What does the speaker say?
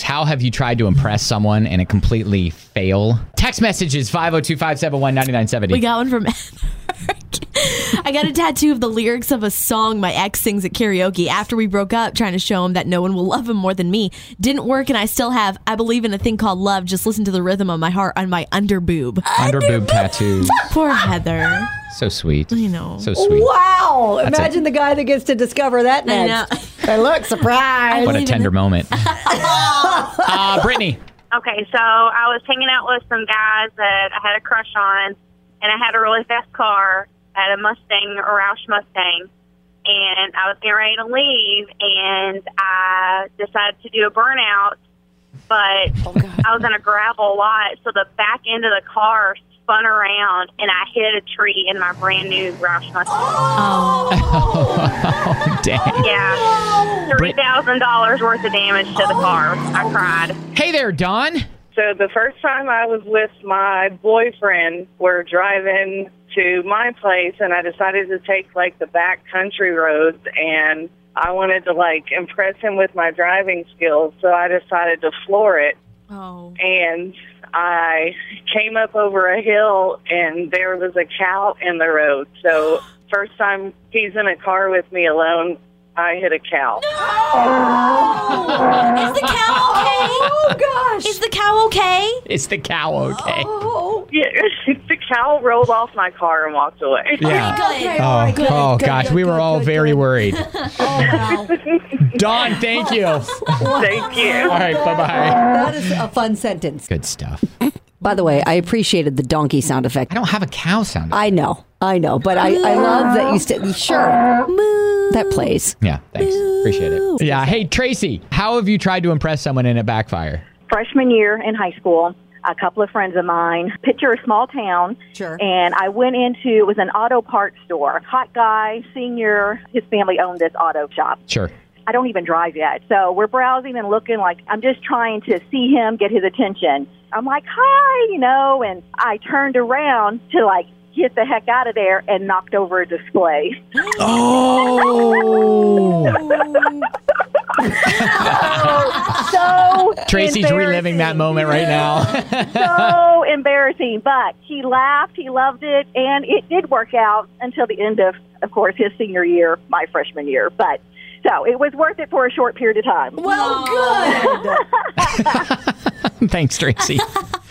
How have you tried to impress someone and it completely fail? Text messages 502-571-9970. We got one from I got a tattoo of the lyrics of a song my ex sings at karaoke after we broke up, trying to show him that no one will love him more than me. Didn't work, and I still have I believe in a thing called love. Just listen to the rhythm of my heart on my underboob. Underboob tattoo. Poor Heather. So sweet. I know. So sweet. Wow. Imagine the guy that gets to discover that next. Hey, look, surprise. What a tender moment. Brittany. Okay, so I was hanging out with some guys that I had a crush on, and I had a really fast car. I had a Mustang, a Roush Mustang, and I was getting ready to leave, and I decided to do a burnout, but I was in a gravel lot, so the back end of the car spun around, and I hit a tree in my brand new Roush Mustang. Oh, dang. Yeah, $3,000 worth of damage to the car. I cried. Hey there, Dawn. So the first time I was with my boyfriend, we're driving to my place, and I decided to take, the back country roads, and I wanted to, impress him with my driving skills, so I decided to floor it. Oh. And I came up over a hill, and there was a cow in the road. So first time he's in a car with me alone, I hit a cow. Is the cow okay? Oh, gosh. Is the cow okay? Is the cow okay? Oh. Yeah, the cow rolled off my car and walked away. Yeah. Good. Gosh, we were all very worried. Wow. Dawn, thank you. Thank you. All right, bye-bye. That is a fun sentence. Good stuff. By the way, I appreciated the donkey sound effect. I don't have a cow sound. I know. But I love that you said, sure, that plays. Yeah, thanks. Appreciate it. Yeah, hey, Tracy, how have you tried to impress someone and it backfire? Freshman year in high school, a couple of friends of mine, picture a small town, Sure. and I went into, it was an auto parts store. Hot guy, senior, his family owned this auto shop. Sure. I don't even drive yet. So we're browsing and looking I'm just trying to see him, get his attention. I'm like, hi, and I turned around to get the heck out of there and knocked over a display. Oh! So Tracy's reliving that moment right now. So embarrassing, but he laughed, he loved it, and it did work out until the end of course, his senior year, my freshman year. But so it was worth it for a short period of time. Well, good. Thanks, Tracy.